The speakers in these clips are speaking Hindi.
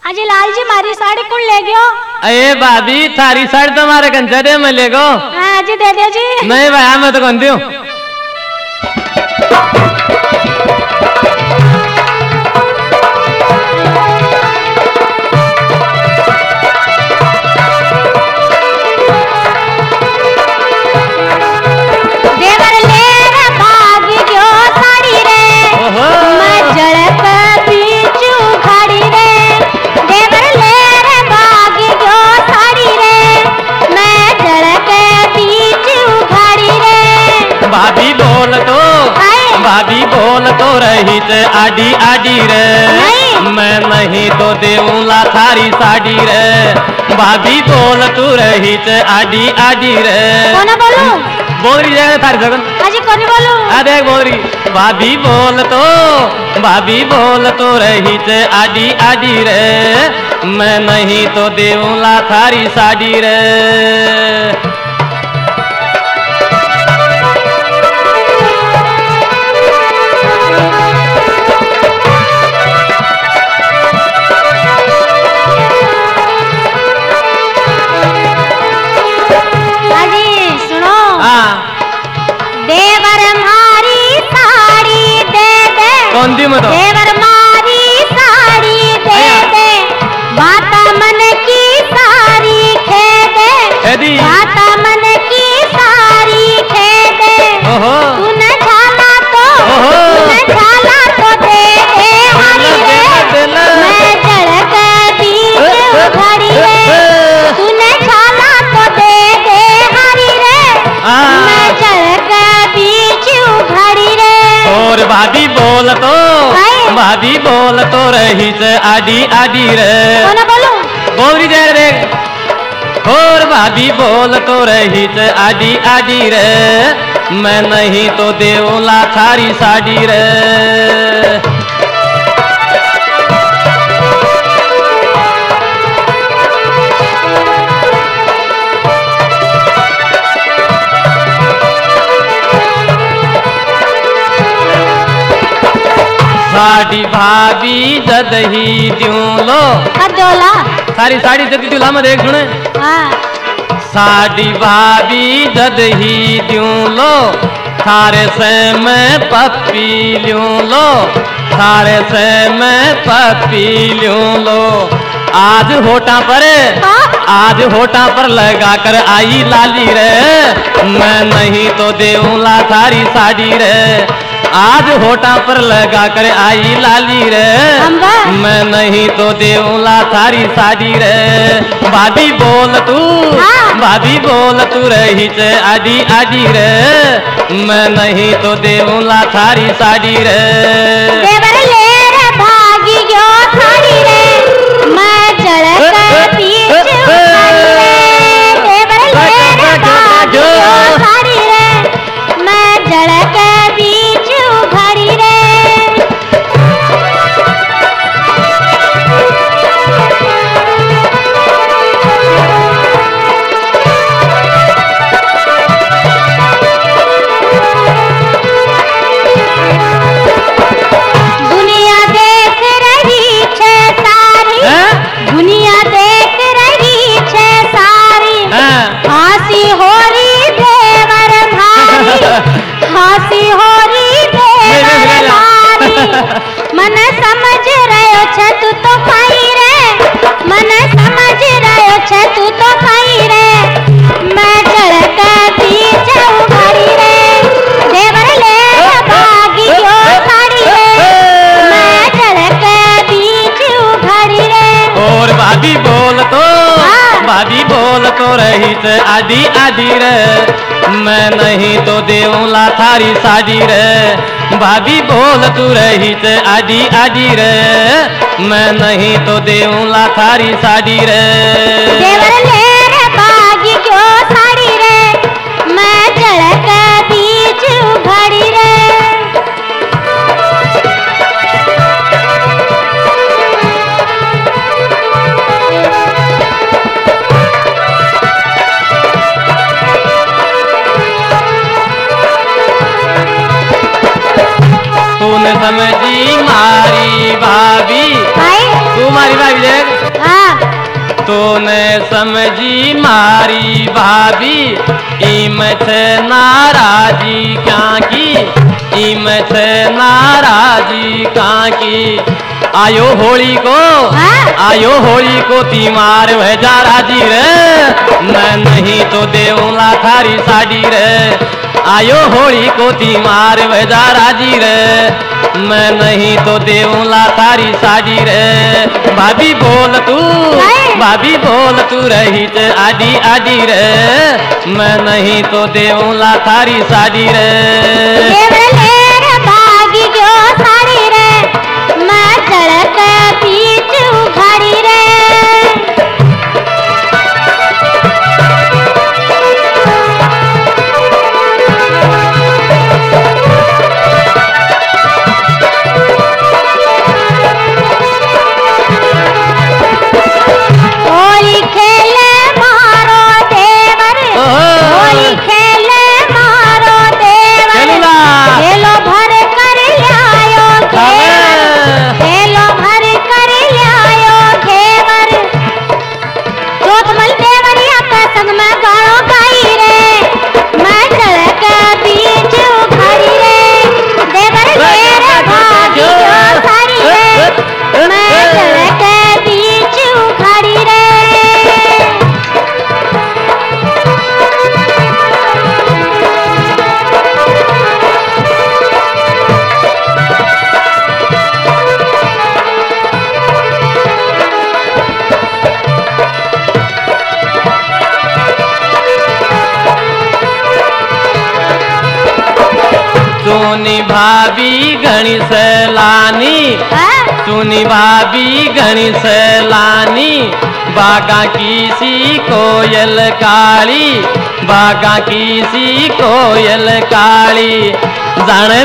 अजी लाल जी मारी साड़ी कौन ले गयो? अरे भाभी थारी साड़ी तुम्हारे कंचा दे मैं ले गो। हाँ जी दे दो जी। नहीं भाई मैं तो कौन दूं। भाभी बोल तो रही थे आडी आडी रे मैं नहीं तो देऊंला थारी साड़ी रे। भाभी बोल तू रही थे आडी आडी रे। कौन बोलूं? बोल रही है थारी जगन। अजी कौन बोलूं? आ देख बोल रही। भाभी बोल तो रही थे आडी आडी रे मैं नहीं तो देऊंला थारी साड़ी रे। कौन दी मत देवर मारी साड़ी दे दे बाता मन की सारी खे दे बाता मन की सारी खे दे तूने झाला तो दे दे हरी रे मैं जड़क बीच घड़ी रे तूने झाला तो दे दे हरी रे मैं जड़क बीच घड़ी रे। और भाभी बोल तो रही थे आडी आडी रे। कौन बोलूं? बोल रही दे देख। और भाभी बोल तो रही थे आडी आडी रे मैं नहीं तो देऊंला थारी साड़ी रे। साड़ी भाभी जद ही द्यूं लो अदोला सारी साड़ी जद ही ला मैं देख सुने। साड़ी भाभी जद ही द्यूं लो थारे से मैं पप्पी ल्यूं लो थारे से मैं पप्पी ल्यूं लो। आज होठा पर लगा कर आई लाली रे मैं नहीं तो देऊंला थारी साड़ी रे। आज होठा पर लगा कर आई लाली रे मैं नहीं तो देऊंला थारी साड़ी रे। भाभी बोल तू रही थे आडी आडी रे मैं नहीं तो देऊंला थारी साड़ी रे। देवर ले रे भागी गयो थारी रे मैं जड़क बीच घड़ी रे देवर ले रे भागी गयो थारी रे मैं जड़क बीच घड़ी रे। दुनिया देख रही छे सारी दुनिया देख रही छे सारी हंसी हो रही देवर भारी हंसी हो रही देवर भारी मन समझ रहे छे तू तो खाई रे मन समझ रहे छे तू तो खाई रे मैं जड़क बीच उघाड़ी रे देवर ले भागी गयो साड़ी रे मैं जड़क बीच उघाड़ी रे। और भाभी बोल तो रही थे आडी आडी रे मैं नहीं तो देऊंला थारी साड़ी रे। भाभी बोल तू रही थे आडी आडी रे मैं नहीं तो देऊंला थारी साड़ी रे। देवर ले रे भागी गयो साड़ी रे मैं जड़क बीच उघाड़ी रे। तूने समझी मारी भाभी तू मारी भाभी देख हाँ तूने समझी मारी भाभी इम से नाराजी क्या की इम से नाराजी क्या की आयो होली को हाँ? आयो होली को तीमार भेजा राजी रे मैं नहीं तो देऊंगा थारी साड़ी रे आयो होली को तीमार भेजा राजी रे मैं नहीं तो देऊंगा थारी साड़ी रे भाभी बोल तू भाभी बोल तू रही ते आडी आडी रे मैं नहीं तो देऊंगा थारी साड़ी रे देवलेर भागी जो साड़ी रे मैं सड़क बीच उखाड़ी रे होली खेले मारो देवर होली खेले मारो देवर चलूंगा। खेलो भर कर लायो घेवर खेलो भर कर लायो घेवर चोतमल देवरिया का संग में गाड़ो गाई रे मैं सड़क बीच उखाड़ी रे देवर मेरे भागी जो सारी रे मैं सड़क बीच उखाड़ी रे सोनी भाभी घनी सैलानी हाँ? सुनी भाभी घनी सैलानी बागा किसी कोयल काली बागा किसी कोयल काली जाने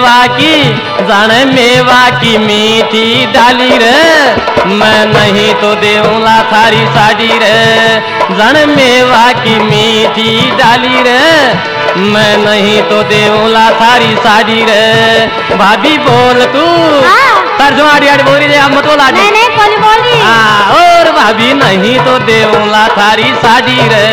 मेवा की मीठी डाली रे मैं नहीं तो देऊंगा थारी साड़ी रे जाने मेवा की मीठी डाली रे मैं नहीं तो देऊंगा थारी साड़ी रे भाभी बोल तू हाँ? तरजो आड़ी आड़ी बोल रही मत बोला नहीं नहीं कौन बोल रही हाँ और भाभी नहीं तो देऊंगा थारी साड़ी रे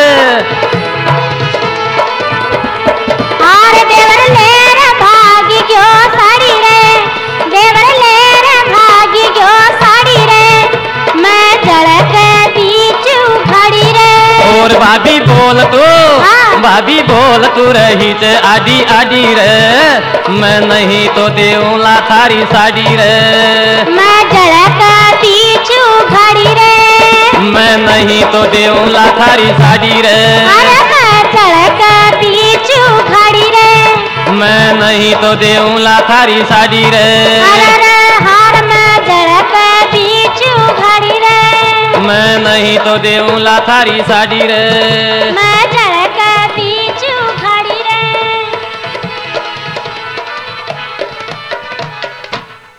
आरे देवर लेर भागी क्यों साड़ी रे देवर लेर भागी क्यों साड़ी रे मैं सड़क बीच उखाड़ी रे और भाभी बोल तू हाँ? भाभी बोल तू रही ते आडी आडी रे मैं नहीं तो देऊंगा थारी साड़ी रे मैं सड़क बीच उखाड़ी रे मैं नहीं तो देऊंगा थारी साड़ी रे अरे मैं सड़क बीच उखाड़ी रे मैं नहीं तो देऊंगा थारी साड़ी रे अरे हार मैं सड़क बीच उखाड़ी रे मैं नहीं तो देऊंगा थारी साड़ी रे